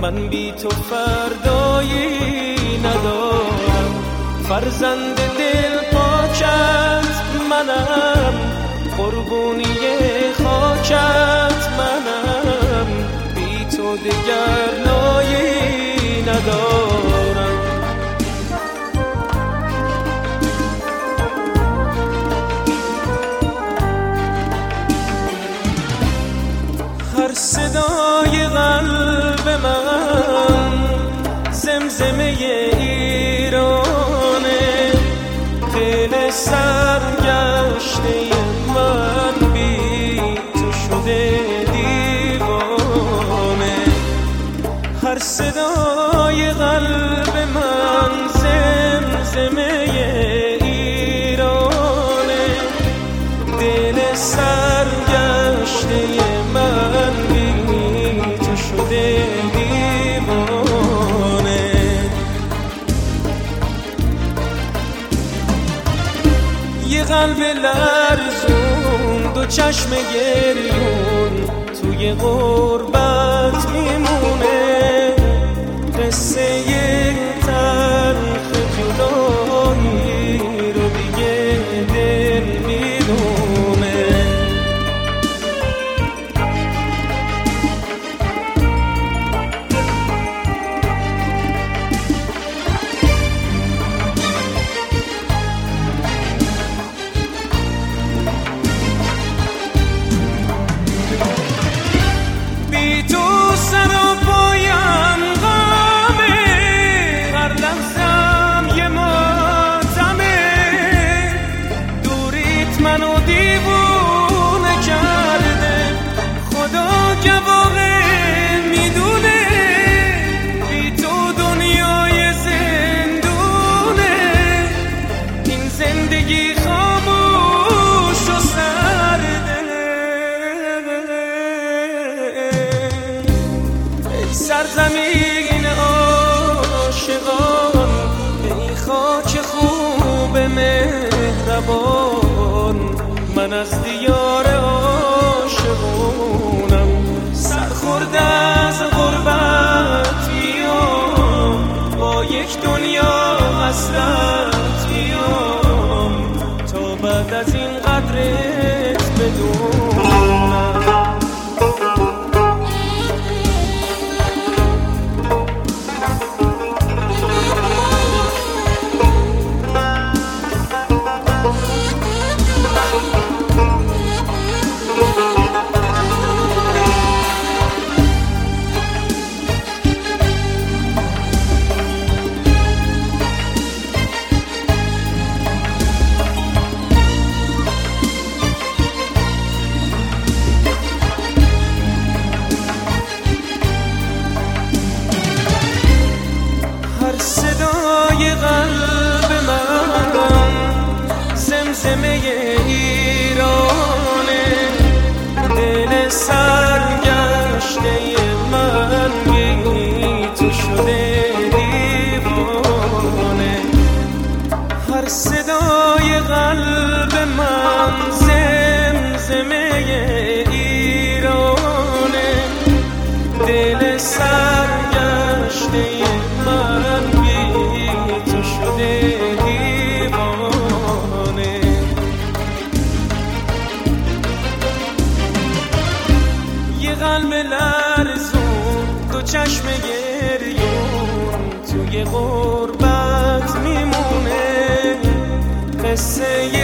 من بی تو فردایی ندارم. فرزند دل پاکت منم، قربونی خاکت منم، بی تو دگر نایی ندارم. هر صدای قلب من زمزمه ایرانه، دل سرگشته من بی تو شده دیوانه. هر صدای قلب من زمزمه ایرانه، دل سرگشته من بی تو شده دیوانه. یه قلب لرزون، دو چشم گریون، توی غربت میمونه. قصه تلخ جدایی رو دیگه دل میدونه. بی تو سر و پایم غمه، هر لحظم یه ماتمه. دوریت منو دیوونه کرده، خدا گواهه میدونه. بی تو دنیای زندونه، این زندگی خاموش و سرده. سرزمین عاشقان، ای خاک خوب مهربان، من از دیار عاشقونم. سرخورده از غربت میام، با یک دنیا حسرت میام، تا بعد از این قدرت بدونم. هر صدای قلب من زمزمه ایرانه، دل سرگشته من بی تو شده دیوانه. هر صدای قلب من زمزمه ایرانه، دل سرگشته من بی تو شده دیوانه. یه قلب لرزون، دو چشم گریون، توی غربت میمونه. قصه